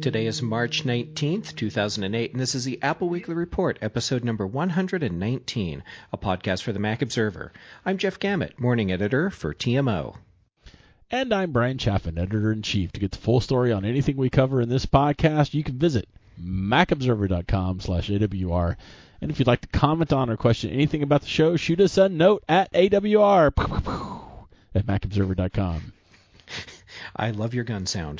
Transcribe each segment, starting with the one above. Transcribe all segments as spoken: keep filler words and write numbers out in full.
Today is March nineteenth, two thousand eight, and this is the Apple Weekly Report, episode number one hundred nineteen, a podcast for the Mac Observer. I'm Jeff Gamet, morning editor for T M O. And I'm Brian Chaffin, editor-in-chief. To get the full story on anything we cover in this podcast, you can visit macobserver.com slash AWR. And if you'd like to comment on or question anything about the show, shoot us a note at A W R at macobserver dot com. I love your gun sound.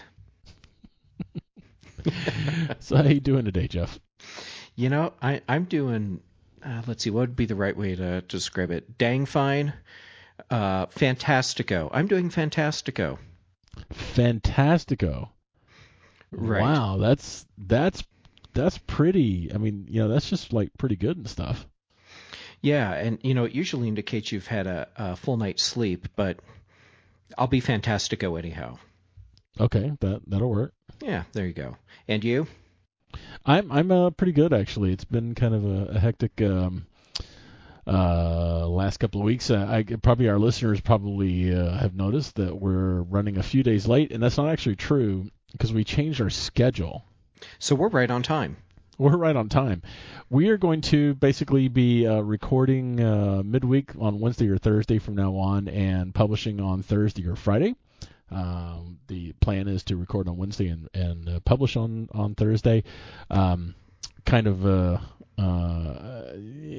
So how you doing today, Jeff? You know, I, I'm doing, uh, let's see, what would be the right way to describe it? Dang fine. Uh, fantastico. I'm doing fantastico. Fantastico. Right. Wow, that's that's that's pretty. I mean, you know, that's just like pretty good and stuff. Yeah, and you know, it usually indicates you've had a, a full night's sleep, but I'll be fantastico anyhow. Okay, that that'll work. Yeah, there you go. And you? I'm I'm uh, pretty good actually. It's been kind of a, a hectic um, uh, last couple of weeks. Uh, I probably our listeners probably uh, have noticed that we're running a few days late, and that's not actually true because we changed our schedule. So we're right on time. We're right on time. We are going to basically be uh, recording uh, midweek on Wednesday or Thursday from now on, and publishing on Thursday or Friday. Um, the plan is to record on Wednesday and, and uh, publish on, on Thursday. Um, kind of a, uh,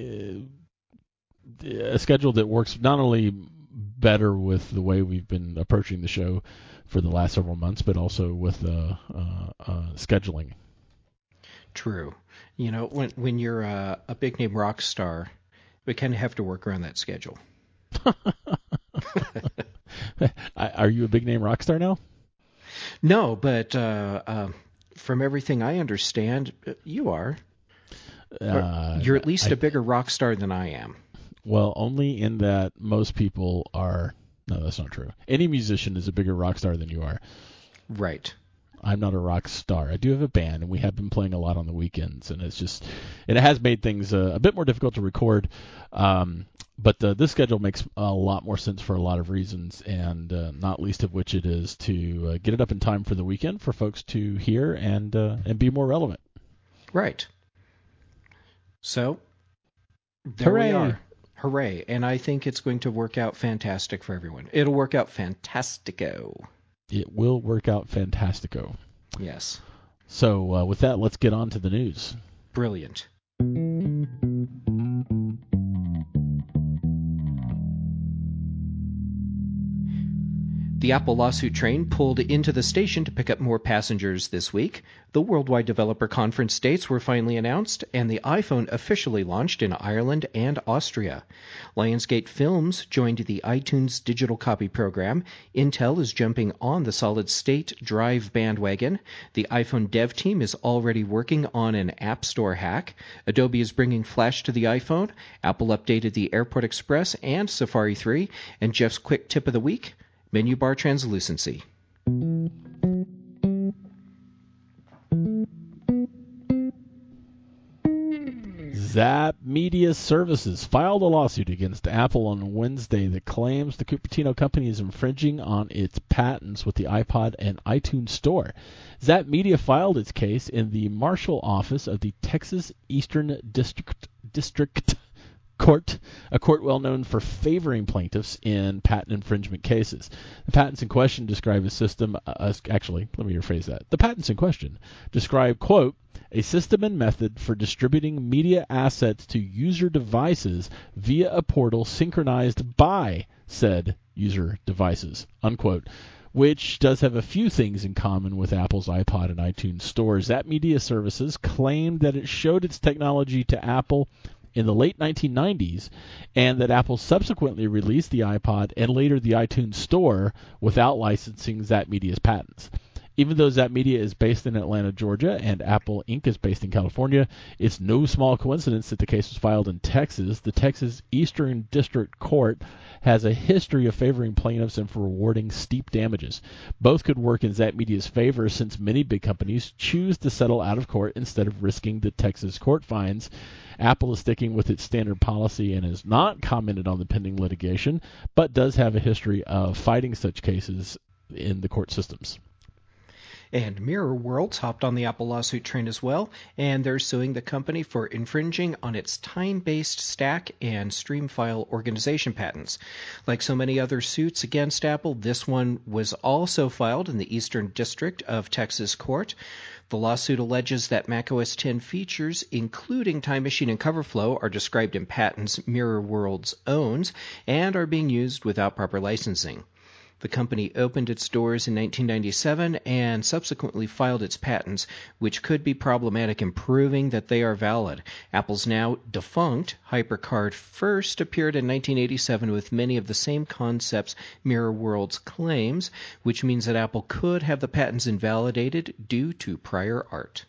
a schedule that works not only better with the way we've been approaching the show for the last several months, but also with uh, uh, uh, scheduling. True. You know, when when you're a, a big name rock star, we kind of have to work around that schedule. Are you a big name rock star now? No, but uh, uh, from everything I understand, you are. Uh, You're at least I, a bigger rock star than I am. Well, only in that most people are. No, that's not true. Any musician is a bigger rock star than you are. Right. I'm not a rock star. I do have a band, and we have been playing a lot on the weekends, and it's just, and it has made things uh, a bit more difficult to record. Um, but uh, this schedule makes a lot more sense for a lot of reasons, and uh, not least of which it is to uh, get it up in time for the weekend for folks to hear and uh, and be more relevant. Right. So there Hooray. we are. Hooray. And I think it's going to work out fantastic for everyone. It'll work out fantastico. It will work out fantastico. Yes. So uh, with that, let's get on to the news. Brilliant. The Apple lawsuit train pulled into the station to pick up more passengers this week. The Worldwide Developer Conference dates were finally announced, and the iPhone officially launched in Ireland and Austria. Lionsgate Films joined the iTunes digital copy program. Intel is jumping on the solid-state drive bandwagon. The iPhone dev team is already working on an App Store hack. Adobe is bringing Flash to the iPhone. Apple updated the Airport Express and Safari three. And Jeff's quick tip of the week: menu bar translucency. Zap Media Services filed a lawsuit against Apple on Wednesday that claims the Cupertino company is infringing on its patents with the iPod and iTunes Store. Zap Media filed its case in the Marshal Office of the Texas Eastern District District Court, a court well known for favoring plaintiffs in patent infringement cases. The patents in question describe a system, uh, actually, let me rephrase that. The patents in question describe, quote, a system and method for distributing media assets to user devices via a portal synchronized by said user devices, unquote, which does have a few things in common with Apple's iPod and iTunes stores. Zap Media Services claimed that it showed its technology to Apple in the late nineteen nineties, and that Apple subsequently released the iPod and later the iTunes Store without licensing Zap Media's patents. Even though Zap Media is based in Atlanta, Georgia, and Apple Incorporated is based in California, it's no small coincidence that the case was filed in Texas. The Texas Eastern District Court has a history of favoring plaintiffs and for rewarding steep damages. Both could work in Zap Media's favor, since many big companies choose to settle out of court instead of risking the Texas court fines. Apple is sticking with its standard policy and has not commented on the pending litigation, but does have a history of fighting such cases in the court systems. And Mirror Worlds hopped on the Apple lawsuit train as well, and they're suing the company for infringing on its time-based stack and stream file organization patents. Like so many other suits against Apple, this one was also filed in the Eastern District of Texas Court. The lawsuit alleges that macOS ten features, including Time Machine and CoverFlow, are described in patents Mirror Worlds owns and are being used without proper licensing. The company opened its doors in nineteen ninety-seven and subsequently filed its patents, which could be problematic in proving that they are valid. Apple's now defunct HyperCard first appeared in nineteen eighty-seven with many of the same concepts Mirror Worlds claims, which means that Apple could have the patents invalidated due to prior art.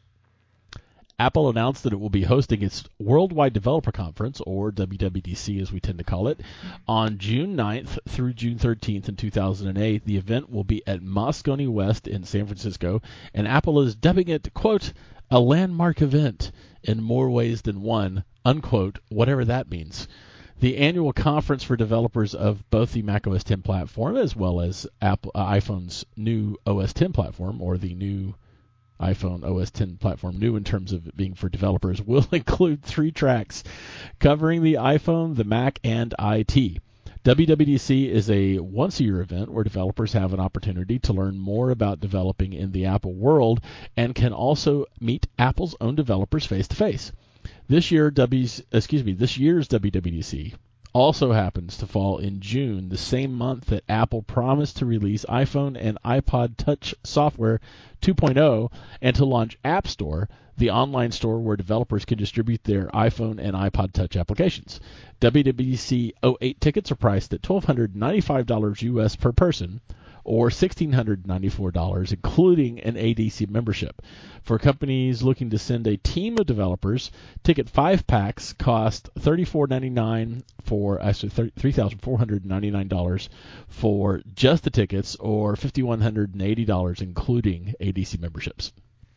Apple announced that it will be hosting its Worldwide Developer Conference, or W W D C as we tend to call it, on June ninth through June thirteenth in two thousand eight. The event will be at Moscone West in San Francisco, and Apple is dubbing it, quote, a landmark event in more ways than one, unquote, whatever that means. The annual conference for developers of both the macOS ten platform as well as Apple, uh, iPhone's new O S ten platform, or the new iPhone O S ten platform, new in terms of it being for developers, will include three tracks covering the iPhone, the Mac, and I T. W W D C is a once-a-year event where developers have an opportunity to learn more about developing in the Apple world and can also meet Apple's own developers face-to-face. This year, W's, excuse me, this year's W W D C also happens to fall in June, the same month that Apple promised to release iPhone and iPod Touch software two point oh and to launch App Store, the online store where developers can distribute their iPhone and iPod Touch applications. W W D C oh eight tickets are priced at one thousand two hundred ninety-five dollars U S per person, or one thousand six hundred ninety-four dollars, including an A D C membership. For companies looking to send a team of developers, ticket five packs cost thirty-four ninety-nine for actually three thousand four hundred ninety-nine dollars for just the tickets, or five thousand one hundred eighty dollars including A D C memberships.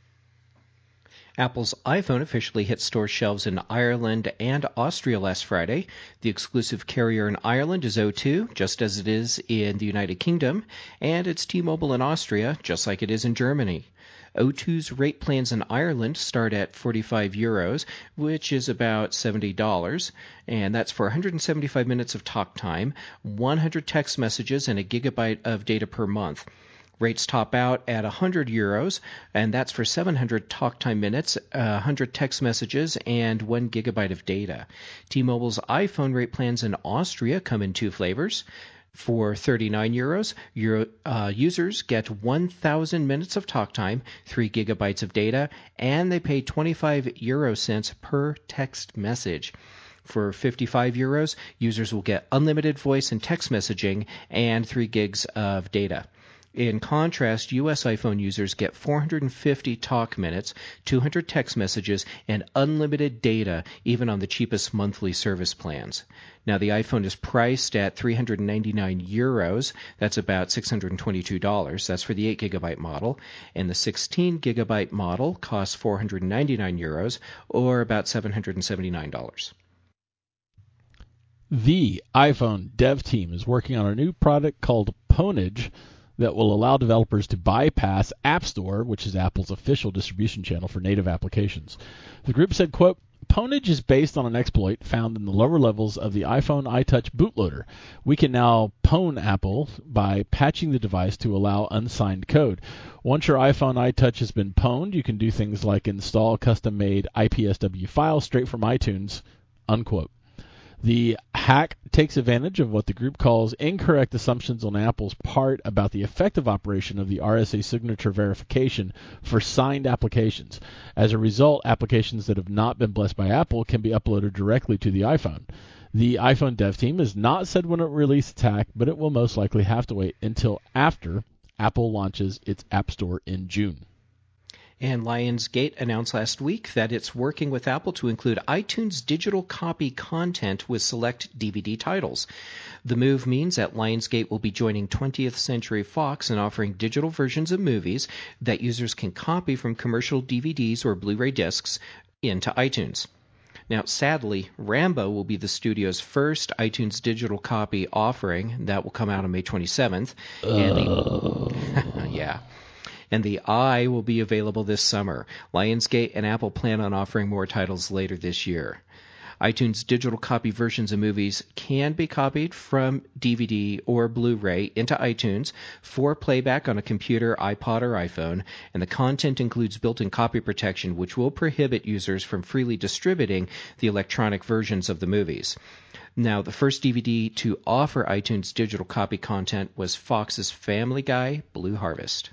Apple's iPhone officially hit store shelves in Ireland and Austria last Friday. The exclusive carrier in Ireland is O two, just as it is in the United Kingdom, and it's T-Mobile in Austria, just like it is in Germany. O two's rate plans in Ireland start at forty-five euros, which is about seventy dollars, and that's for one hundred seventy-five minutes of talk time, one hundred text messages, and a gigabyte of data per month. Rates top out at one hundred euros, and that's for seven hundred talk time minutes, one hundred text messages, and one gigabyte of data. T-Mobile's iPhone rate plans in Austria come in two flavors. For thirty-nine euros, Euro, uh, users get one thousand minutes of talk time, three gigabytes of data, and they pay twenty-five euro cents per text message. For fifty-five euros, users will get unlimited voice and text messaging and three gigs of data. In contrast, U S iPhone users get four hundred fifty talk minutes, two hundred text messages, and unlimited data, even on the cheapest monthly service plans. Now, the iPhone is priced at three hundred ninety-nine euros. That's about six hundred twenty-two dollars. That's for the eight gigabyte model. And the sixteen gigabyte model costs four hundred ninety-nine euros, or about seven hundred seventy-nine dollars. The iPhone dev team is working on a new product called Pwnage that will allow developers to bypass App Store, which is Apple's official distribution channel for native applications. The group said, quote, Pwnage is based on an exploit found in the lower levels of the iPhone iTouch bootloader. We can now pwn Apple by patching the device to allow unsigned code. Once your iPhone iTouch has been pwned, you can do things like install custom-made I P S W files straight from iTunes, unquote. The hack takes advantage of what the group calls incorrect assumptions on Apple's part about the effective operation of the R S A signature verification for signed applications. As a result, applications that have not been blessed by Apple can be uploaded directly to the iPhone. The iPhone dev team has not said when it will release its hack, but it will most likely have to wait until after Apple launches its App Store in June. And Lionsgate announced last week that it's working with Apple to include iTunes digital copy content with select D V D titles. The move means that Lionsgate will be joining twentieth Century Fox in offering digital versions of movies that users can copy from commercial D V Ds or Blu-ray discs into iTunes. Now, sadly, Rambo will be the studio's first iTunes digital copy offering. That will come out on May twenty-seventh. Uh... And the... yeah. and the i will be available this summer. Lionsgate and Apple plan on offering more titles later this year. iTunes digital copy versions of movies can be copied from D V D or Blu-ray into iTunes for playback on a computer, iPod, or iPhone, and the content includes built-in copy protection, which will prohibit users from freely distributing the electronic versions of the movies. Now, the first D V D to offer iTunes digital copy content was Fox's Family Guy, Blue Harvest.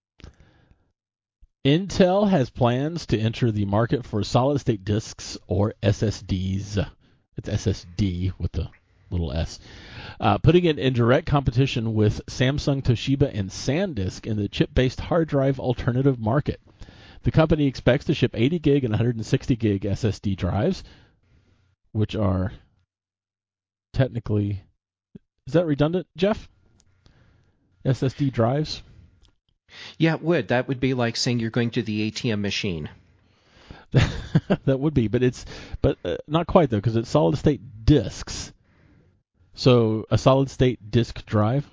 Intel has plans to enter the market for solid-state disks, or S S Ds. It's S S D with the little S. Uh, putting it in direct competition with Samsung, Toshiba, and SanDisk in the chip-based hard drive alternative market. The company expects to ship eighty gig and one hundred sixty gig S S D drives, which are technically... Is that redundant, Jeff? S S D drives? Yeah, it would. That would be like saying you're going to the A T M machine. That would be, but it's but uh, not quite though, because it's solid state disks. So a solid state disk drive.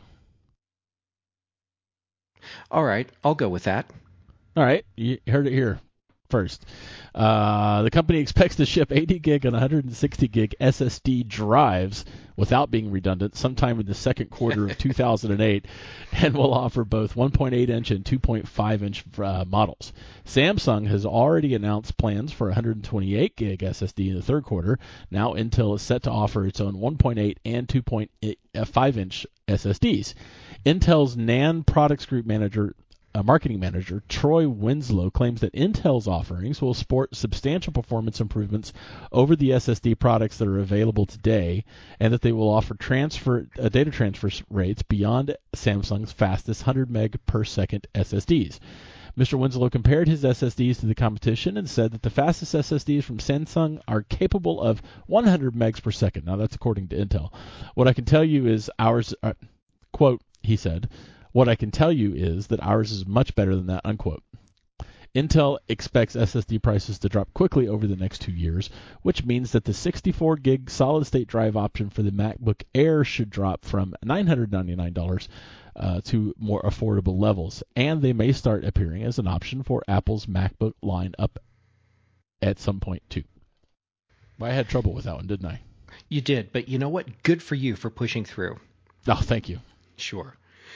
All right, I'll go with that. All right, you heard it here first. Uh, the company expects to ship eighty gig and one hundred sixty gig S S D drives without being redundant sometime in the second quarter of two thousand eight, and will offer both one point eight inch and two point five inch uh, models. Samsung has already announced plans for one hundred twenty-eight gig S S D in the third quarter. Now Intel is set to offer its own one point eight and two point five inch S S Ds. Intel's N A N Products Group Manager A marketing manager, Troy Winslow, claims that Intel's offerings will sport substantial performance improvements over the S S D products that are available today, and that they will offer transfer uh, data transfer rates beyond Samsung's fastest one hundred meg per second S S Ds. Mister Winslow compared his S S Ds to the competition and said that the fastest S S Ds from Samsung are capable of one hundred megs per second. Now, that's according to Intel. What I can tell you is ours, uh, quote, he said, What I can tell you is that ours is much better than that, unquote. Intel expects S S D prices to drop quickly over the next two years, which means that the sixty-four gig solid-state drive option for the MacBook Air should drop from nine hundred ninety-nine dollars uh, to more affordable levels, and they may start appearing as an option for Apple's MacBook lineup at some point, too. Well, I had trouble with that one, didn't I? You did, but you know what? Good for you for pushing through. Oh, thank you. Sure.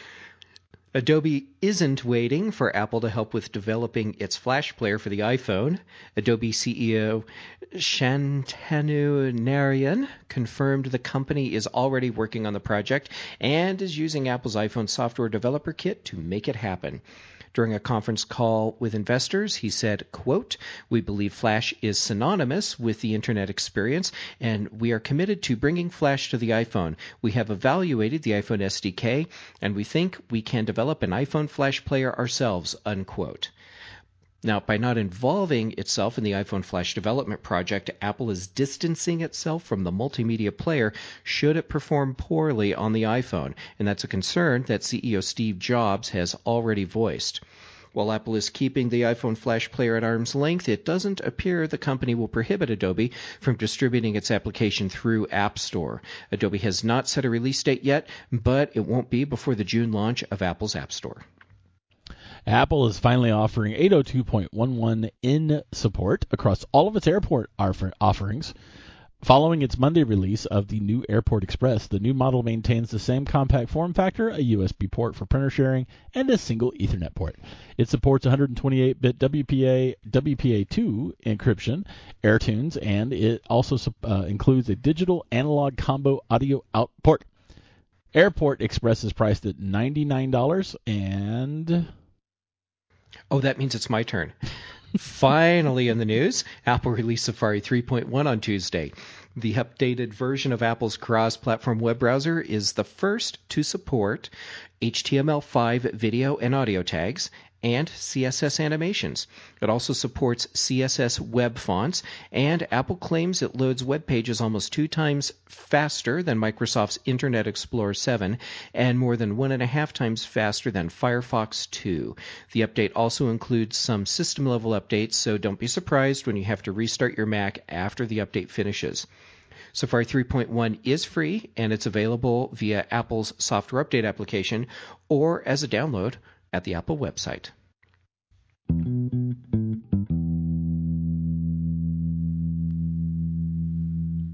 Adobe isn't waiting for Apple to help with developing its Flash player for the iPhone. Adobe C E O Shantanu Narayan confirmed the company is already working on the project and is using Apple's iPhone software developer kit to make it happen. During a conference call with investors, he said, quote, "We believe Flash is synonymous with the Internet experience, and we are committed to bringing Flash to the iPhone. We have evaluated the iPhone S D K, and we think we can develop an iPhone Flash player ourselves," unquote. Now, by not involving itself in the iPhone Flash development project, Apple is distancing itself from the multimedia player should it perform poorly on the iPhone, and that's a concern that C E O Steve Jobs has already voiced. While Apple is keeping the iPhone Flash player at arm's length, it doesn't appear the company will prohibit Adobe from distributing its application through App Store. Adobe has not set a release date yet, but it won't be before the June launch of Apple's App Store. Apple is finally offering eight oh two point eleven in support across all of its airport offer- offerings. Following its Monday release of the new Airport Express, the new model maintains the same compact form factor, a U S B port for printer sharing, and a single Ethernet port. It supports one hundred twenty-eight bit W P A W P A two encryption, AirTunes, and it also uh, includes a digital analog combo audio out port. Airport Express is priced at ninety-nine dollars and... Oh, that means it's my turn. Finally in the news, Apple released Safari three point one on Tuesday. The updated version of Apple's cross-platform web browser is the first to support H T M L five video and audio tags and C S S animations. It also supports C S S web fonts, and Apple claims it loads web pages almost two times faster than Microsoft's Internet Explorer seven and more than one and a half times faster than Firefox two. The update also includes some system-level updates, so don't be surprised when you have to restart your Mac after the update finishes. Safari three point one is free, and it's available via Apple's software update application or as a download at the Apple website.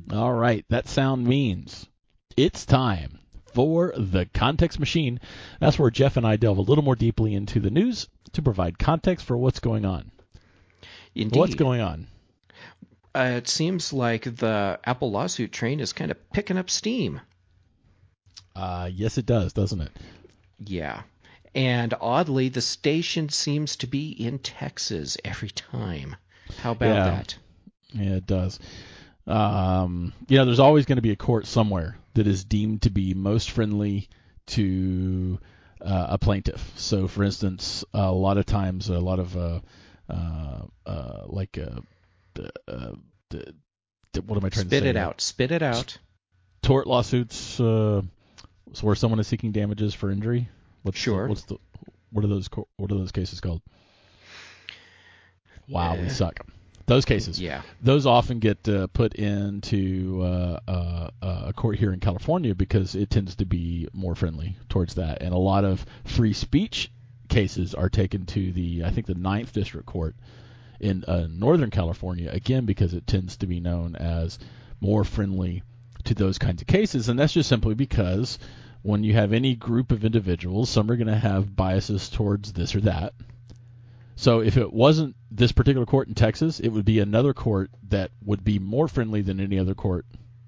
All right, that sound means it's time for the Context Machine. That's where Jeff and I delve a little more deeply into the news to provide context for what's going on. Indeed. What's going on? Uh, it seems like the Apple lawsuit train is kind of picking up steam. Uh, yes, it does, doesn't it? Yeah. And oddly, the station seems to be in Texas every time. How about yeah. that? Yeah, it does. Um, you know, there's always going to be a court somewhere that is deemed to be most friendly to uh, a plaintiff. So, for instance, a lot of times, a lot of uh, uh, uh, like uh, uh, the, the, what am I trying Spit to say? it out. Spit it out. Tort lawsuits, uh, where someone is seeking damages for injury. What's Sure. The, what's the what are those what are those cases called? Wow, Uh, we suck. Those cases, yeah. those often get uh, put into uh, uh, a court here in California because it tends to be more friendly towards that. And a lot of free speech cases are taken to the, I think, the Ninth District Court in uh, Northern California, again, because it tends to be known as more friendly to those kinds of cases. And that's just simply because when you have any group of individuals, some are going to have biases towards this or that. So if it wasn't this particular court in Texas, it would be another court that would be more friendly than any other court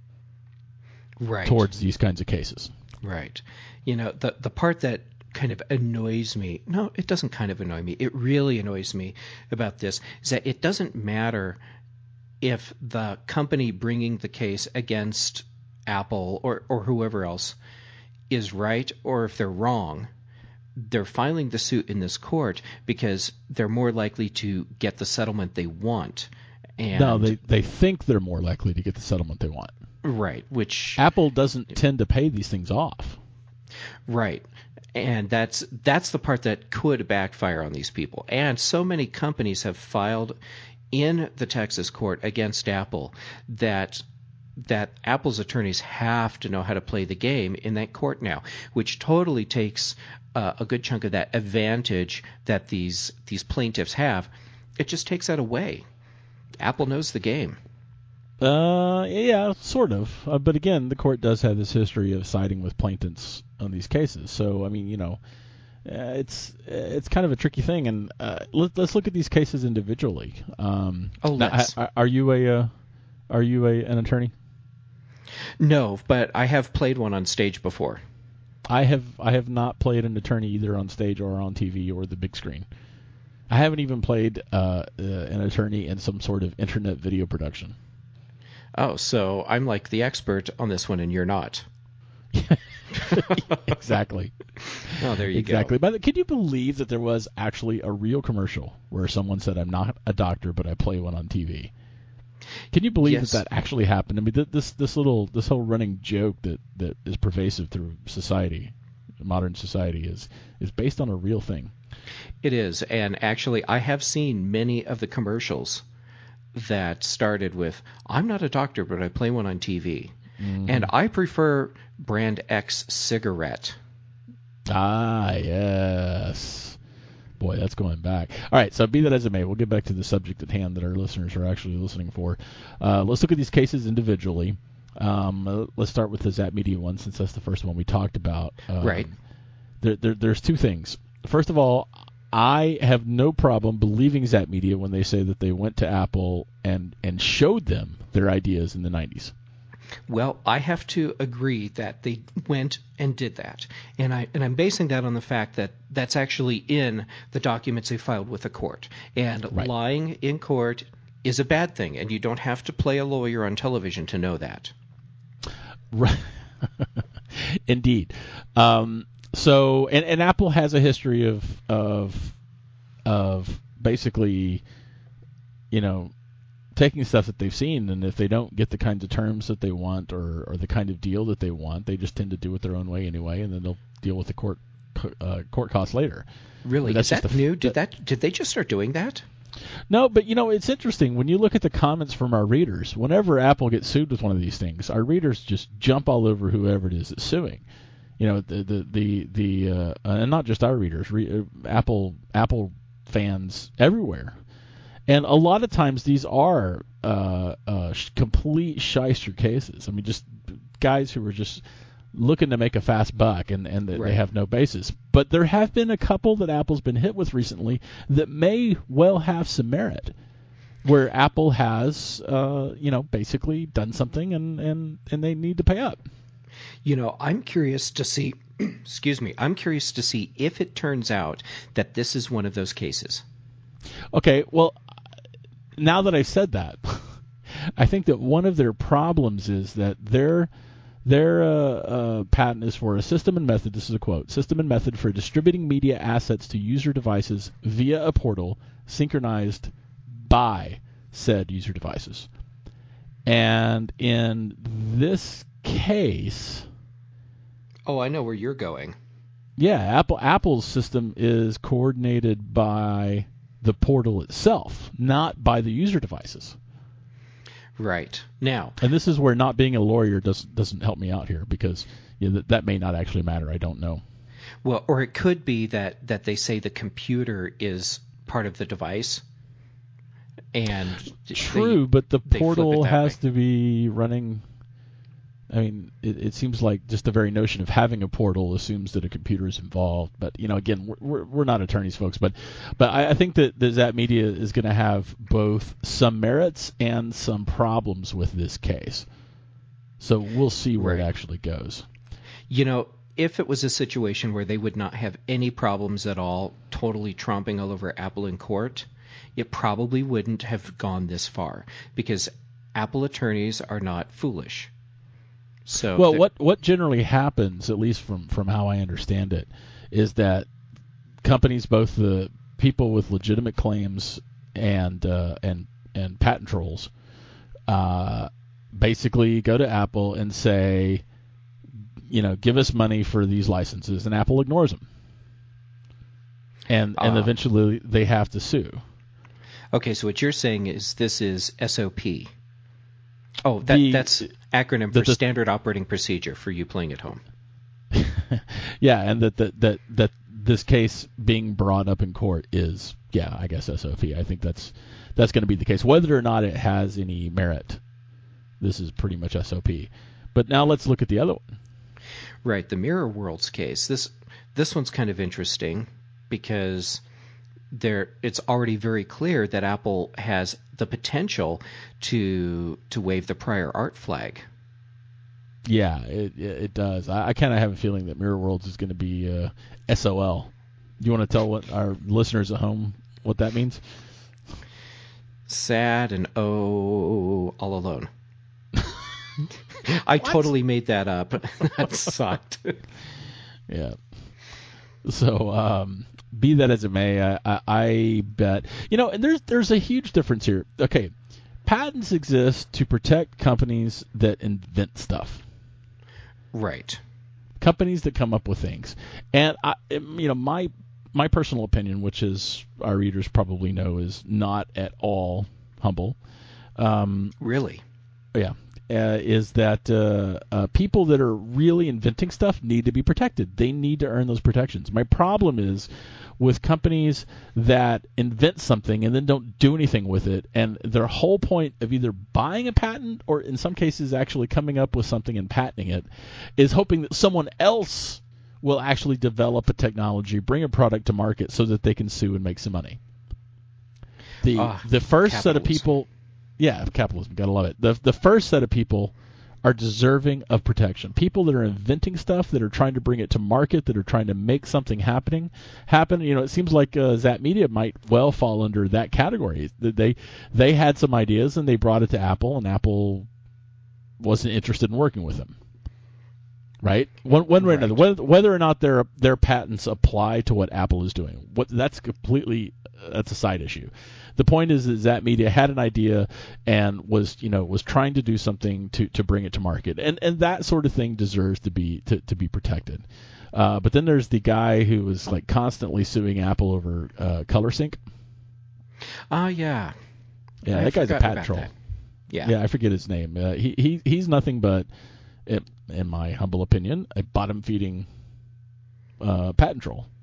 right. towards these kinds of cases. Right. You know, the the part that kind of annoys me, no, it doesn't kind of annoy me, it really annoys me about this, is that it doesn't matter if the company bringing the case against Apple or, or whoever else is right or if they're wrong. They're filing the suit in this court because they're more likely to get the settlement they want. And no, they, they think they're more likely to get the settlement they want. Right, which Apple doesn't tend to pay these things off. Right. And that's that's the part that could backfire on these people. And so many companies have filed in the Texas court against Apple that that Apple's attorneys have to know how to play the game in that court now, which totally takes uh, a good chunk of that advantage that these these plaintiffs have. It just takes that away. Apple knows the game. Uh, yeah, sort of. Uh, but again, the court does have this history of siding with plaintiffs on these cases. So, I mean, you know, uh, it's it's kind of a tricky thing. And uh, let, let's look at these cases individually. Um, oh, let's. Now, are you a uh, are you a an attorney? No, but I have played one on stage before. I have I have not played an attorney either on stage or on T V or the big screen. I haven't even played uh, uh, an attorney in some sort of internet video production. Oh, so I'm like the expert on this one, and you're not. Exactly. Oh, there you exactly. go. But can you believe that there was actually a real commercial where someone said, "I'm not a doctor, but I play one on T V"? Can you believe yes. that that actually happened? I mean, this this little this whole running joke that, that is pervasive through society, modern society, is is based on a real thing. It is, and actually, I have seen many of the commercials that started with, "I'm not a doctor, but I play one on T V." Mm-hmm. And I prefer brand X cigarette. Ah, yes. Boy, that's going back. All right, so be that as it may, we'll get back to the subject at hand that our listeners are actually listening for. Uh, let's look at these cases individually. Um, let's start with the Zap Media one, since that's the first one we talked about. Um, right. There, there, there's two things. First of all, I have no problem believing Zap Media when they say that they went to Apple and, and showed them their ideas in the nineties. Well, I have to agree that they went and did that. And, I, and I'm basing that on the fact that that's actually in the documents they filed with the court. And right. lying in court is a bad thing, and you don't have to play a lawyer on television to know that. Right. Indeed. Um, so, and, and Apple has a history of of of basically, you know, taking stuff that they've seen, and if they don't get the kinds of terms that they want or, or the kind of deal that they want, they just tend to do it their own way anyway, and then they'll deal with the court uh, court costs later. Really? Is that new? Did that did they just start doing that? No, but you know, it's interesting when you look at the comments from our readers. Whenever Apple gets sued with one of these things, our readers just jump all over whoever it is that's suing. You know, the the the, the uh, and not just our readers, re, uh, Apple Apple fans everywhere. And a lot of times these are uh, uh, sh- complete shyster cases. I mean, just guys who are just looking to make a fast buck, and, and they Right. have no basis. But there have been a couple that Apple's been hit with recently that may well have some merit, where Apple has, uh, you know, basically done something and, and, and they need to pay up. You know, I'm curious to see, excuse me, I'm curious to see if it turns out that this is one of those cases. Okay, well, now that I've said that, I think that one of their problems is that their their uh, uh, patent is for a system and method, this is a quote, system and method for distributing media assets to user devices via a portal synchronized by said user devices. And in this case, Oh, I know where you're going. yeah, Apple Apple's system is coordinated by the portal itself, not by the user devices. Right. Now, And this is where not being a lawyer doesn't doesn't help me out here, because you know, that, that may not actually matter. I don't know. well, or it could be that, that they say the computer is part of the device. And True, they, but the they flip it portal that has way. to be running. I mean, it, it seems like just the very notion of having a portal assumes that a computer is involved. But you know, again, we're we're, we're not attorneys, folks. But but I, I think that the Zap Media is going to have both some merits and some problems with this case. So we'll see where Right. it actually goes. You know, if it was a situation where they would not have any problems at all, totally tromping all over Apple in court, it probably wouldn't have gone this far, because Apple attorneys are not foolish. So Well, the- what what generally happens, at least from, from how I understand it, is that companies, both the people with legitimate claims and uh, and and patent trolls, uh, basically go to Apple and say, you know, give us money for these licenses, and Apple ignores them, and and Ah. eventually they have to sue. Okay, so what you're saying is this is S O P. Oh, that, The- that's acronym the- for the- Standard Operating Procedure for you playing at home. Yeah, and that, that that that this case being brought up in court is, yeah, I guess S O P. I think that's that's going to be the case. Whether or not it has any merit, this is pretty much S O P. But now let's look at the other one. Right, the Mirror Worlds case. This this one's kind of interesting because there it's already very clear that Apple has the potential to to wave the prior art flag. Yeah, it it, it does. I, I kind of have a feeling that Mirror Worlds is going to be uh, S O L. Do you want to tell what our listeners at home what that means? Sad and oh, all alone. I totally made that up. That sucked. Yeah. So, um, be that as it may, I, I, I bet you know. And there's there's a huge difference here. Okay, patents exist to protect companies that invent stuff, Right. companies that come up with things. And I, you know, my my personal opinion, which is our readers probably know, is not at all humble. Um, Really? yeah. Uh, is that uh, uh, people that are really inventing stuff need to be protected. They need to earn those protections. My problem is with companies that invent something and then don't do anything with it, and their whole point of either buying a patent or in some cases actually coming up with something and patenting it is hoping that someone else will actually develop a technology, bring a product to market so that they can sue and make some money. The Ah, the first set of capitalism. people Yeah, capitalism, gotta love it. The the first set of people are deserving of protection. People that are inventing stuff, that are trying to bring it to market, that are trying to make something happening happen. You know, it seems like uh, Zap Media might well fall under that category. They they had some ideas and they brought it to Apple, and Apple wasn't interested in working with them. Right? One, one way or Right. another, whether, whether or not their their patents apply to what Apple is doing, what that's completely that's a side issue. The point is that Zap Media had an idea and was, you know, was trying to do something to, to bring it to market, and and that sort of thing deserves to be to, to be protected. Uh, but then there's the guy who was like constantly suing Apple over uh, ColorSync. Ah, yeah. Yeah, I that guy's a forgot patent about troll. that. Yeah. Yeah, I forget his name. Uh, he he he's nothing but, in, in my humble opinion, a bottom feeding uh, patent troll.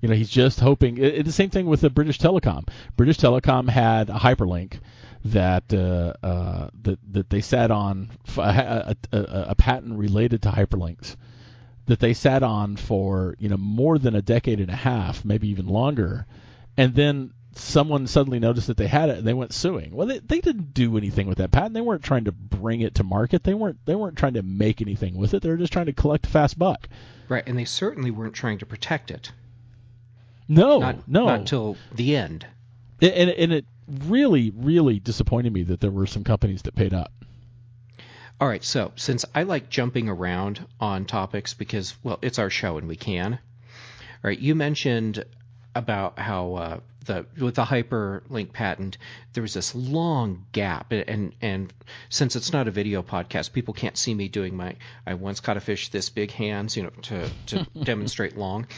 You know, he's just hoping. It, it, the same thing with the British Telecom. British Telecom had a hyperlink that uh, uh, that that they sat on a, a, a patent related to hyperlinks that they sat on for you know more than a decade and a half, maybe even longer, and then someone suddenly noticed that they had it and they went suing. Well, they, they didn't do anything with that patent. They weren't trying to bring it to market. They weren't they weren't trying to make anything with it. They were just trying to collect a fast buck. Right, and they certainly weren't trying to protect it. No, not, no, not until the end. And, and it really, really disappointed me that there were some companies that paid up. All right, so since I like jumping around on topics because, well, it's our show and we can. All right, you mentioned about how uh, the with the hyperlink patent, there was this long gap, and and since it's not a video podcast, people can't see me doing my I once caught a fish this big hands, you know, to to demonstrate long.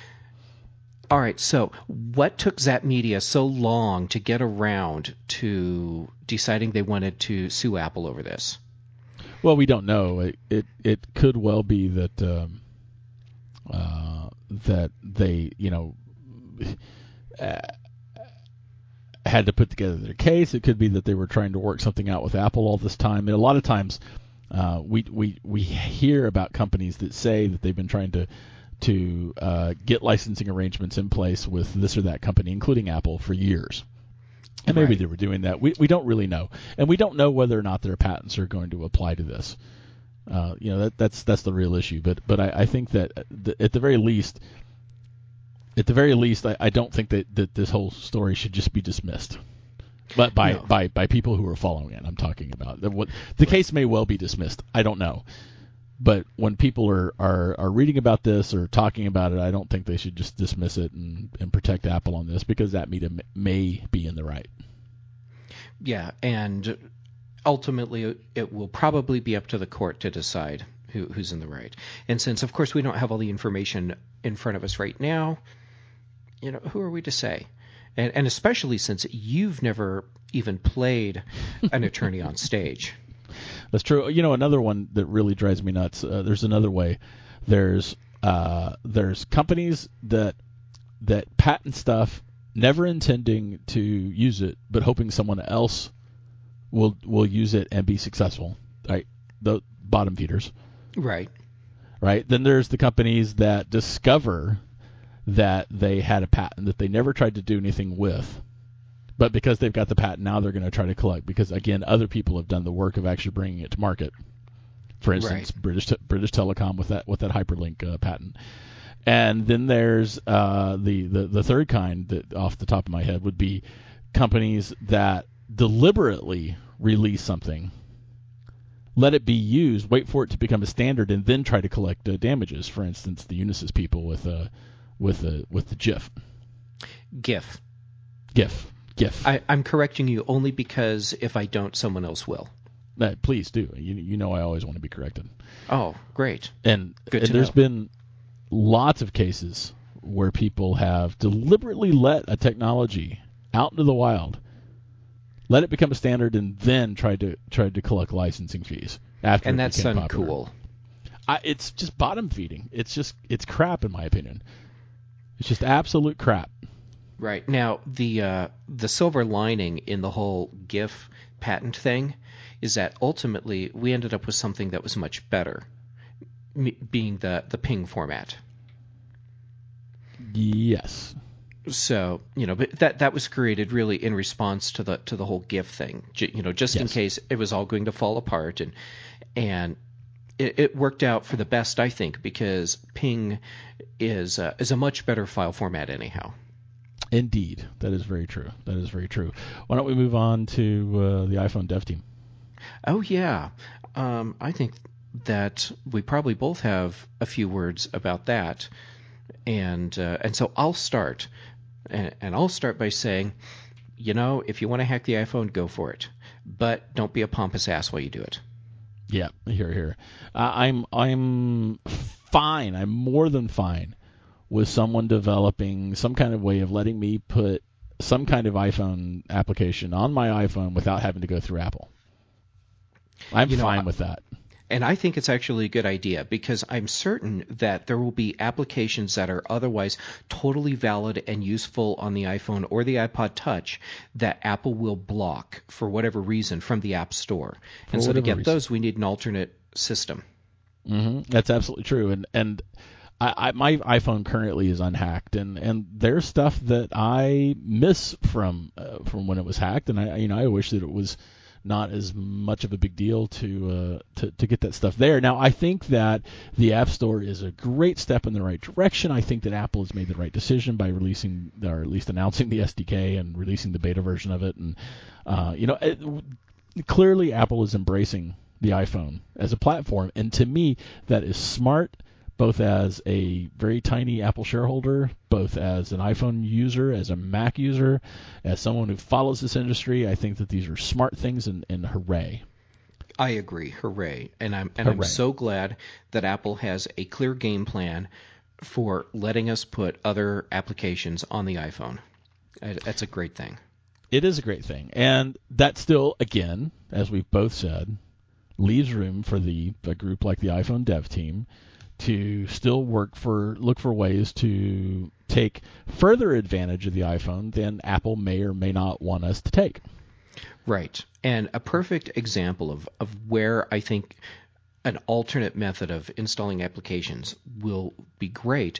All right, so what took Zap Media so long to get around to deciding they wanted to sue Apple over this? Well, we don't know. It it, it could well be that um, uh, that they, you know, uh, had to put together their case. It could be that they were trying to work something out with Apple all this time. And a lot of times, uh, we we we hear about companies that say that they've been trying to. to uh, get licensing arrangements in place with this or that company, including Apple, for years. And maybe right. they were doing that. We we don't really know. And we don't know whether or not their patents are going to apply to this. Uh, you know, that, that's that's the real issue. But but I, I think that the, at the very least, at the very least, I, I don't think that, that this whole story should just be dismissed. But by, no. by, by people who are following it, I'm talking about. The, what, the case may well be dismissed. I don't know. But when people are, are, are reading about this or talking about it, I don't think they should just dismiss it and, and protect Apple on this, because that media may be in the right. Yeah, and ultimately it will probably be up to the court to decide who, who's in the right. And since, of course, we don't have all the information in front of us right now, you know, who are we to say? And, and especially since you've never even played an attorney on stage. That's true. You know, another one that really drives me nuts. Uh, there's another way. There's uh, there's companies that that patent stuff, never intending to use it, but hoping someone else will will use it and be successful. Right, the bottom feeders. Right. Right. Then there's the companies that discover that they had a patent that they never tried to do anything with. But because they've got the patent, now they're going to try to collect, because, again, other people have done the work of actually bringing it to market. For instance, right. British British Telecom with that with that hyperlink uh, patent. And then there's uh, the, the, the third kind that, off the top of my head, would be companies that deliberately release something, let it be used, wait for it to become a standard, and then try to collect uh, damages. For instance, the Unisys people with uh, with uh, with the GIF. GIF. GIF. GIF. I, I'm correcting you only because if I don't, someone else will. Uh, please do. You, you know I always want to be corrected. Oh, great. And, Good and to there's know. been lots of cases where people have deliberately let a technology out into the wild, let it become a standard, and then tried to tried to collect licensing fees after and it that's became uncool. popular. I, it's just bottom feeding. It's just it's crap, in my opinion. It's just absolute crap. Right. Now, the uh, the silver lining in the whole GIF patent thing is that ultimately we ended up with something that was much better, m- being the, the ping format. Yes. So, you know, but that that was created really in response to the to the whole GIF thing. J- you know, just yes. in case it was all going to fall apart, and and it, it worked out for the best, I think, because ping is uh, is a much better file format anyhow. Indeed, that is very true. That is very true. Why don't we move on to uh, the iPhone dev team? Oh yeah, um, I think that we probably both have a few words about that, and uh, and so I'll start, and, and I'll start by saying, you know, if you want to hack the iPhone, go for it, but don't be a pompous ass while you do it. Yeah, here, here. Uh, I'm I'm fine. I'm more than fine with someone developing some kind of way of letting me put some kind of iPhone application on my iPhone without having to go through Apple. I'm You know, fine I- with that. And I think it's actually a good idea because I'm certain that there will be applications that are otherwise totally valid and useful on the iPhone or the iPod Touch that Apple will block for whatever reason from the App Store. For and so to whatever get reason. those, we need an alternate system. Mm-hmm. That's absolutely true. And and I, I, my iPhone currently is unhacked, and, and there's stuff that I miss from uh, from when it was hacked, and I you know I wish that it was not as much of a big deal to, uh, to to get that stuff there. Now, I think that the App Store is a great step in the right direction. I think that Apple has made the right decision by releasing, or at least announcing the S D K and releasing the beta version of it. And uh, you know, it, clearly Apple is embracing the iPhone as a platform, and to me, that is smart. Both as a very tiny Apple shareholder, both as an iPhone user, as a Mac user, as someone who follows this industry, I think that these are smart things, and, and hooray. I agree, hooray. And I'm and Hooray. I'm so glad that Apple has a clear game plan for letting us put other applications on the iPhone. That's a great thing. It is a great thing. And that still, again, as we've both said, leaves room for the a group like the iPhone dev team to still work for look for ways to take further advantage of the iPhone than Apple may or may not want us to take. Right. And a perfect example of, of where I think an alternate method of installing applications will be great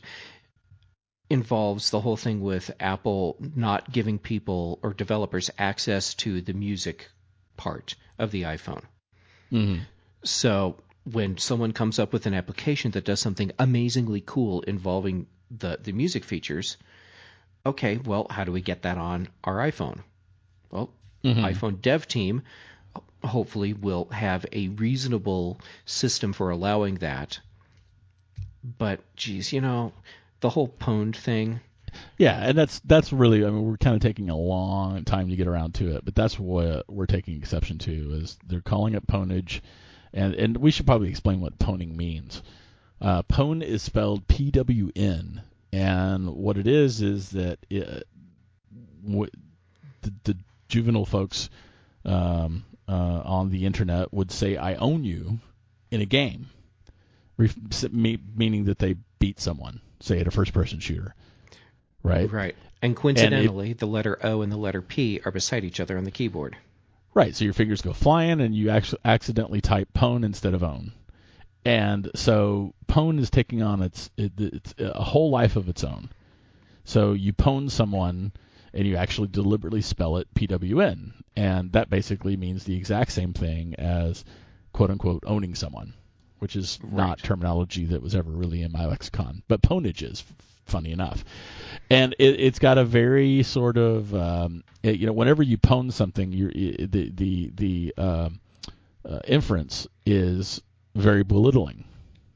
involves the whole thing with Apple not giving people or developers access to the music part of the iPhone. Mm-hmm. So when someone comes up with an application that does something amazingly cool involving the, the music features, okay, well, how do we get that on our iPhone? Well, mm-hmm. iPhone dev team hopefully will have a reasonable system for allowing that. But, geez, you know, the whole pwned thing. Yeah, and that's that's really, I mean, we're kind of taking a long time to get around to it, but that's what we're taking exception to, is they're calling it pwnage. And and we should probably explain what pwning means. Uh, pwn is spelled P W N, and what it is is that it, w- the, the juvenile folks um, uh, on the internet would say, "I own you" in a game, ref- meaning that they beat someone, say at a first-person shooter, right? Right. And coincidentally, and it, the letter O and the letter P are beside each other on the keyboard. Right, so your fingers go flying, and you actually accidentally type pwn instead of own. And so pwn is taking on its, it, it's a whole life of its own. So you pwn someone, and you actually deliberately spell it P W N. And that basically means the exact same thing as, quote-unquote, owning someone, which is right. Not terminology that was ever really in my lexicon. But pwnage is, funny enough. And it, it's got a very sort of, um, it, you know, whenever you pwn something, you're, the the the um, uh, inference is very belittling.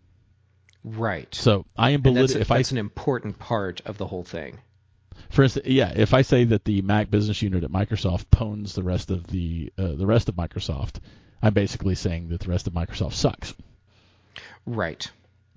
Right. So I am belittling. If that's I, an important part of the whole thing. For instance, yeah, if I say that the Mac business unit at Microsoft pwns the rest of the uh, the rest of Microsoft, I'm basically saying that the rest of Microsoft sucks. Right.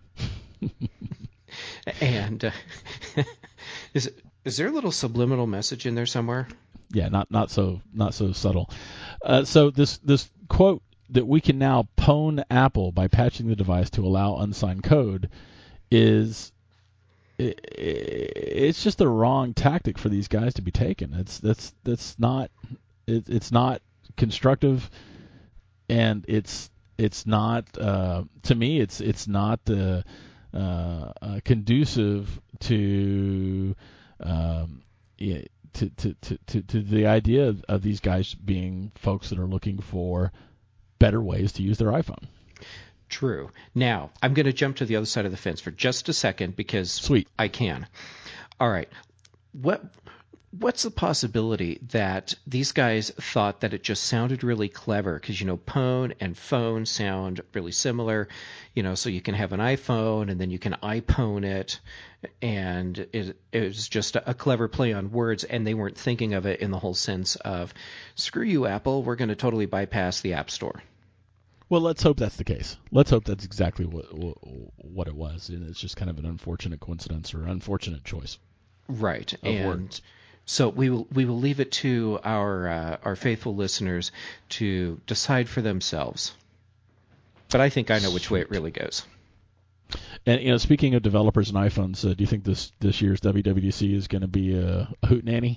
And uh, is is there a little subliminal message in there somewhere? Yeah, not not so not so subtle. Uh, so this this quote that we can now pwn Apple by patching the device to allow unsigned code is it, it's just a wrong tactic for these guys to be taken. It's that's that's not it, it's not constructive, and it's it's not uh, to me it's it's not uh, uh, uh, conducive to um, yeah, to, to, to, to, to the idea of, of these guys being folks that are looking for better ways to use their iPhone. True. Now, I'm going to jump to the other side of the fence for just a second because Sweet. I can. All right. What what's the possibility that these guys thought that it just sounded really clever because, you know, pwn and phone sound really similar, you know, so you can have an iPhone and then you can iPhone it, and it, it was just a, a clever play on words, and they weren't thinking of it in the whole sense of, screw you, Apple, we're going to totally bypass the App Store. Well, let's hope that's the case. Let's hope that's exactly what what, what it was, and it's just kind of an unfortunate coincidence or unfortunate choice. Right, and word. So we will we will leave it to our uh, our faithful listeners to decide for themselves. But I think I know which way it really goes. And you know, speaking of developers and iPhones, uh, do you think this this year's W W D C is going to be a, a hootenanny?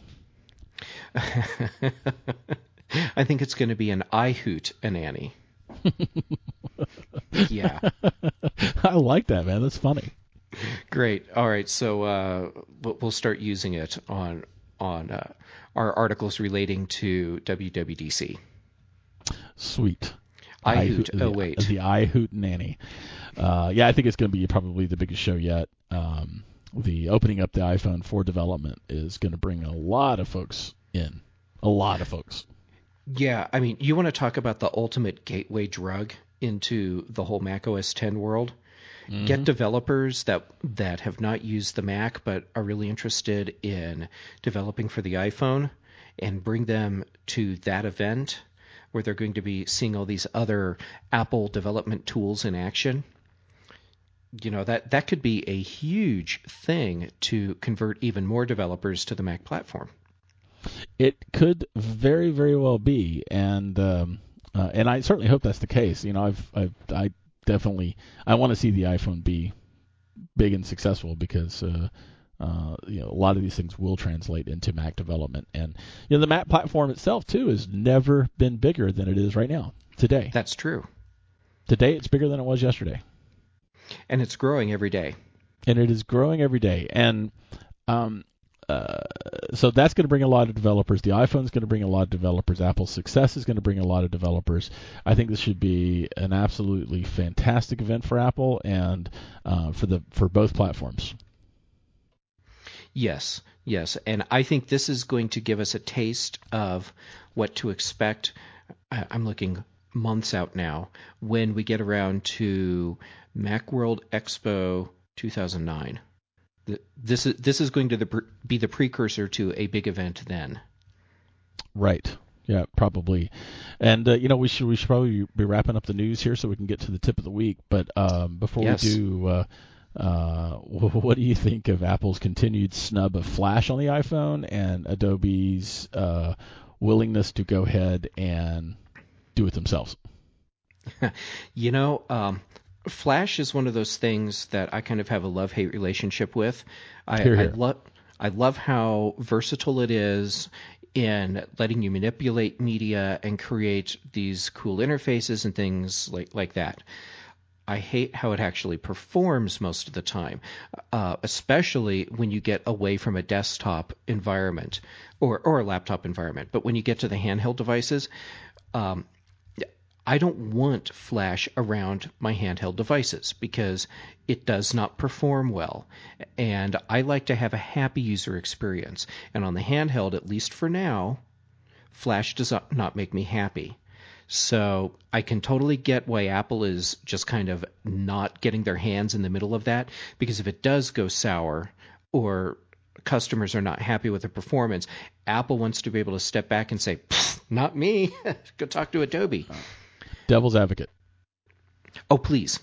I think it's going to be an I hoot an Annie. Yeah. I like that, man. That's funny. Great. All right. So uh, we'll start using it on on uh, our articles relating to W W D C. Sweet. I hoot. Oh wait. The, the I hoot nanny. Uh, yeah, I think it's going to be probably the biggest show yet. Um, the opening up the iPhone for development is going to bring a lot of folks in. A lot of folks. Yeah, I mean, you want to talk about the ultimate gateway drug into the whole Mac O S ten world? Mm-hmm. Get developers that that have not used the Mac but are really interested in developing for the iPhone and bring them to that event where they're going to be seeing all these other Apple development tools in action. You know, that, that could be a huge thing to convert even more developers to the Mac platform. It could very, very well be, and um, uh, and I certainly hope that's the case. You know, I've, I've I definitely I want to see the iPhone be big and successful because uh, uh, you know a lot of these things will translate into Mac development, and you know the Mac platform itself too has never been bigger than it is right now today. That's true. Today it's bigger than it was yesterday, and it's growing every day. And it is growing every day, and um. Uh, so that's going to bring a lot of developers. The iPhone is going to bring a lot of developers. Apple's success is going to bring a lot of developers. I think this should be an absolutely fantastic event for Apple and uh, for the for both platforms. Yes, yes, and I think this is going to give us a taste of what to expect. I'm looking months out now when we get around to Macworld Expo two thousand nine. This is this is going to the, be the precursor to a big event then. Right. Yeah, probably. And uh, you know, we should we should probably be wrapping up the news here so we can get to the tip of the week. But um, before yes. we do, uh, uh, what do you think of Apple's continued snub of Flash on the iPhone and Adobe's uh, willingness to go ahead and do it themselves? You know. Um, Flash is one of those things that I kind of have a love-hate relationship with. I, here, here. I love I love how versatile it is in letting you manipulate media and create these cool interfaces and things like, like that. I hate how it actually performs most of the time, uh, especially when you get away from a desktop environment or, or a laptop environment. But when you get to the handheld devices, um, I don't want Flash around my handheld devices because it does not perform well. And I like to have a happy user experience. And on the handheld, at least for now, Flash does not make me happy. So I can totally get why Apple is just kind of not getting their hands in the middle of that, because if it does go sour or customers are not happy with the performance, Apple wants to be able to step back and say, not me, go talk to Adobe. Devil's advocate. Oh, please.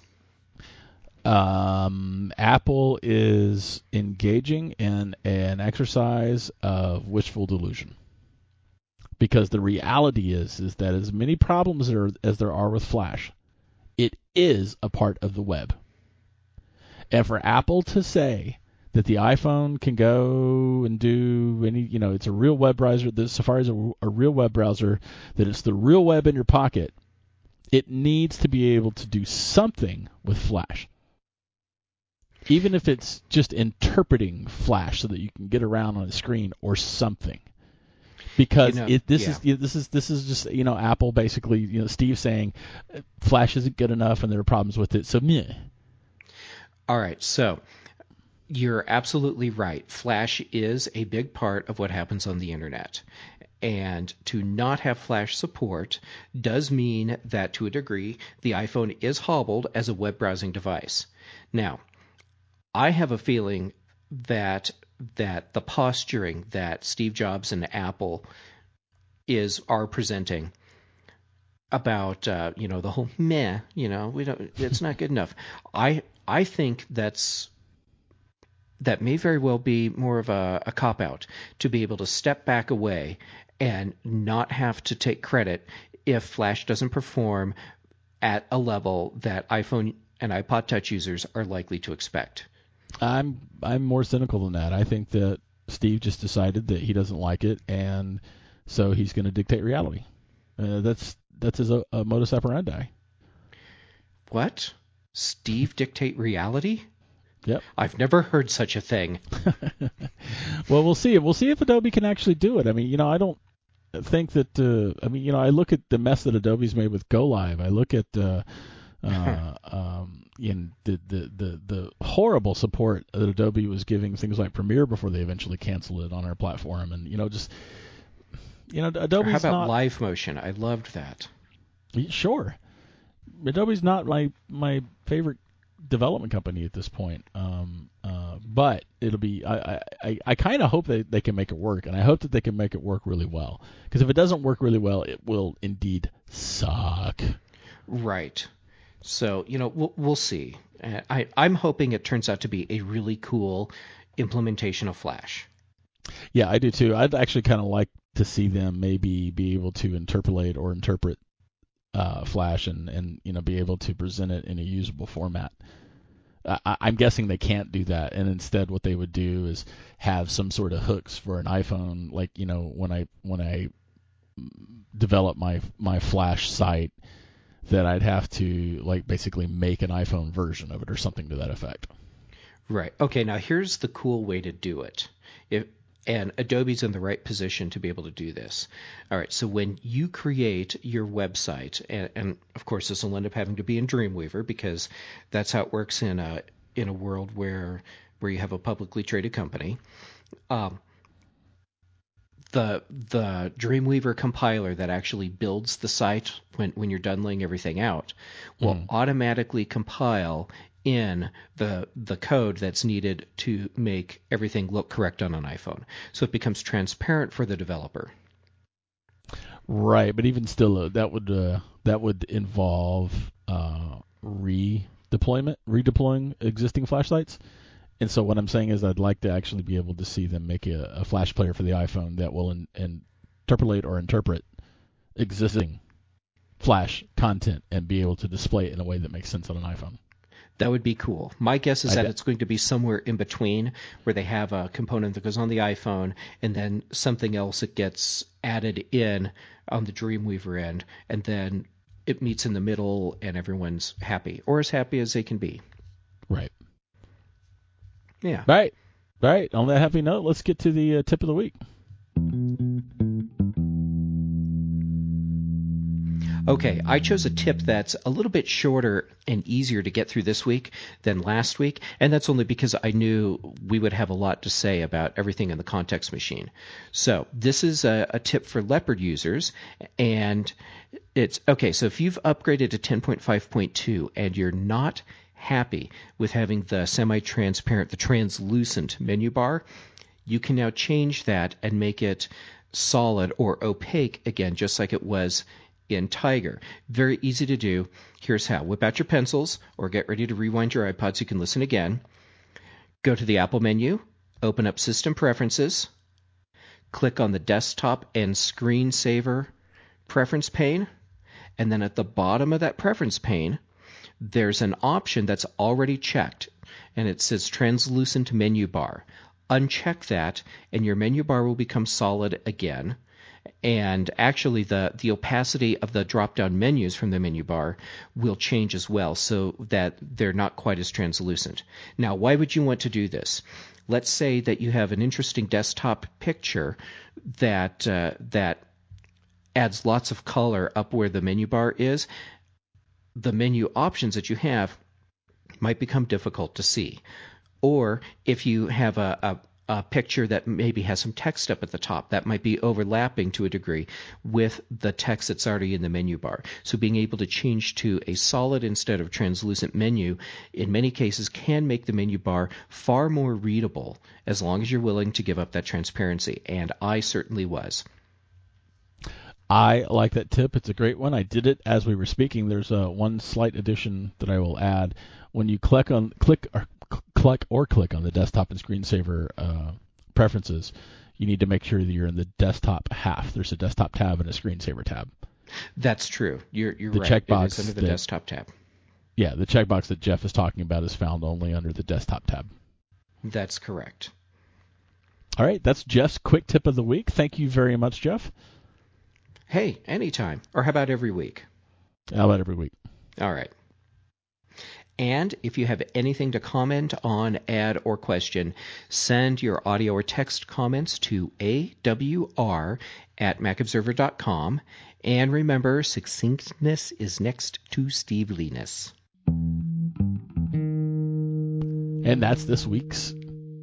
Um, Apple is engaging in an exercise of wishful delusion. Because the reality is, is that as many problems there, as there are with Flash, it is a part of the web. And for Apple to say that the iPhone can go and do any, you know, it's a real web browser, that Safari is a, a real web browser, that it's the real web in your pocket, it needs to be able to do something with Flash. Even if it's just interpreting Flash so that you can get around on a screen or something. Because you know, it, this yeah. is this is this is just you know Apple basically you know Steve saying Flash isn't good enough and there are problems with it, so meh. All right, so you're absolutely right. Flash is a big part of what happens on the internet. And to not have Flash support does mean that, to a degree, the iPhone is hobbled as a web browsing device. Now, I have a feeling that that the posturing that Steve Jobs and Apple is are presenting about uh, you know the whole meh, you know we don't it's not good enough. I I think that's that may very well be more of a, a cop-out to be able to step back away and not have to take credit if Flash doesn't perform at a level that iPhone and iPod Touch users are likely to expect. I'm I'm more cynical than that. I think that Steve just decided that he doesn't like it, and so he's going to dictate reality. Uh, that's that's his uh, modus operandi. What? Steve dictate reality? Yep. I've never heard such a thing. Well, we'll see. We'll see if Adobe can actually do it. I mean, you know, I don't think that. Uh, I mean, you know, I look at the mess that Adobe's made with Go Live. I look at uh, uh, um, in the, the the the horrible support that Adobe was giving things like Premiere before they eventually canceled it on our platform, and you know, just you know, Adobe's How about not, Live Motion? I loved that. Sure, Adobe's not my my favorite development company at this point. Um, uh, but it'll be. I I, I kind of hope that they can make it work, and I hope that they can make it work really well. Because if it doesn't work really well, it will indeed suck. Right. So you know we'll we'll see. Uh, I I'm hoping it turns out to be a really cool implementation of Flash. Yeah, I do too. I'd actually kind of like to see them maybe be able to interpolate or interpret uh, Flash and, and you know be able to present it in a usable format. I, I'm guessing they can't do that, and instead what they would do is have some sort of hooks for an iPhone, like you know when I when I develop my my Flash site, that I'd have to like basically make an iPhone version of it or something to that effect. Right. Okay. Now here's the cool way to do it. If And Adobe's in the right position to be able to do this. All right, so when you create your website, and, and of course this will end up having to be in Dreamweaver because that's how it works in a in a world where where you have a publicly traded company. Um, the the Dreamweaver compiler that actually builds the site when when you're done laying everything out will mm. automatically compile in the the code that's needed to make everything look correct on an iPhone. So it becomes transparent for the developer. Right, but even still, uh, that would uh, that would involve uh, redeployment, redeploying existing flashlights. And so what I'm saying is I'd like to actually be able to see them make a, a Flash player for the iPhone that will in, in interpolate or interpret existing Flash content and be able to display it in a way that makes sense on an iPhone. That would be cool. My guess is I that bet. It's going to be somewhere in between where they have a component that goes on the iPhone and then something else that gets added in on the Dreamweaver end, and then it meets in the middle and everyone's happy, or as happy as they can be. Right. Yeah. Right. Right. On that happy note, let's get to the uh, tip of the week. Okay, I chose a tip that's a little bit shorter and easier to get through this week than last week, and that's only because I knew we would have a lot to say about everything in the context machine. So this is a, a tip for Leopard users, and it's okay. So if you've upgraded to ten point five point two and you're not happy with having the semi-transparent, the translucent menu bar, you can now change that and make it solid or opaque again, just like it was in Tiger. Very easy to do. Here's how. Whip out your pencils or get ready to rewind your iPod so you can listen again. Go to the Apple menu, open up System Preferences, click on the Desktop and Screensaver preference pane, and then at the bottom of that preference pane, there's an option that's already checked, and it says Translucent Menu Bar. Uncheck that, and your menu bar will become solid again. And actually, the, the opacity of the drop-down menus from the menu bar will change as well so that they're not quite as translucent. Now, why would you want to do this? Let's say that you have an interesting desktop picture that uh, that adds lots of color up where the menu bar is. The menu options that you have might become difficult to see. Or if you have a, a a picture that maybe has some text up at the top, that might be overlapping to a degree with the text that's already in the menu bar. So being able to change to a solid instead of translucent menu in many cases can make the menu bar far more readable as long as you're willing to give up that transparency, and I certainly was. I like that tip. It's a great one. I did it as we were speaking. There's a one slight addition that I will add. When you click on click or click or click on the desktop and screensaver uh, preferences, you need to make sure that you're in the desktop half. There's a desktop tab and a screensaver tab. That's true. You're you're The right. checkbox It is under the that- desktop tab. Yeah, the checkbox that Jeff is talking about is found only under the desktop tab. That's correct. All right, that's Jeff's quick tip of the week. Thank you very much, Jeff. Hey, anytime. Or how about every week? How about every week? All right. And if you have anything to comment on, add, or question, send your audio or text comments to A W R at mac observer dot com. And remember, succinctness is next to Steveliness. And that's this week's.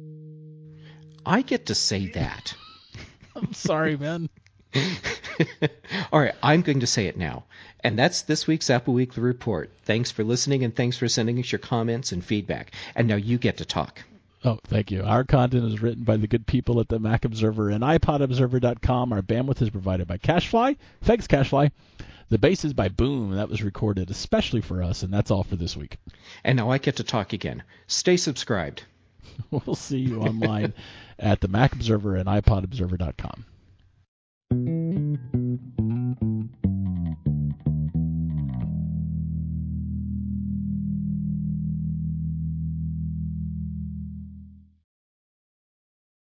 I get to say that. I'm sorry, man. All right, I'm going to say it now. And that's this week's Apple Weekly Report. Thanks for listening, and thanks for sending us your comments and feedback. And now you get to talk. Oh, thank you. Our content is written by the good people at the Mac Observer and iPod Observer dot com. Our bandwidth is provided by CacheFly. Thanks, CacheFly. The bass is by Boom. That was recorded especially for us, and that's all for this week. And now I get to talk again. Stay subscribed. We'll see you online at the Mac Observer and iPod Observer dot com.